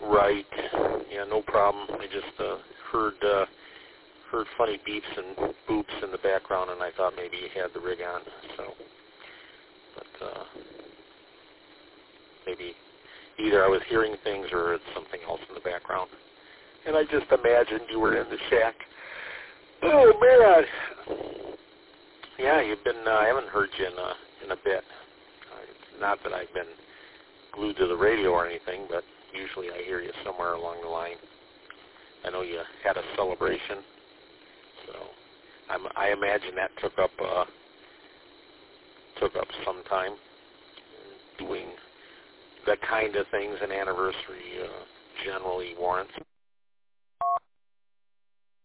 Right. Yeah, no problem. I just heard funny beeps and boops in the background, and I thought maybe you had the rig on. So, but maybe either I was hearing things or it's something else in the background. And I just imagined you were in the shack. Oh man. Yeah, you've been. I haven't heard you in a bit. Not that I've been glued to the radio or anything, but usually I hear you somewhere along the line. I know you had a celebration, so I imagine that took up some time doing the kind of things an anniversary generally warrants.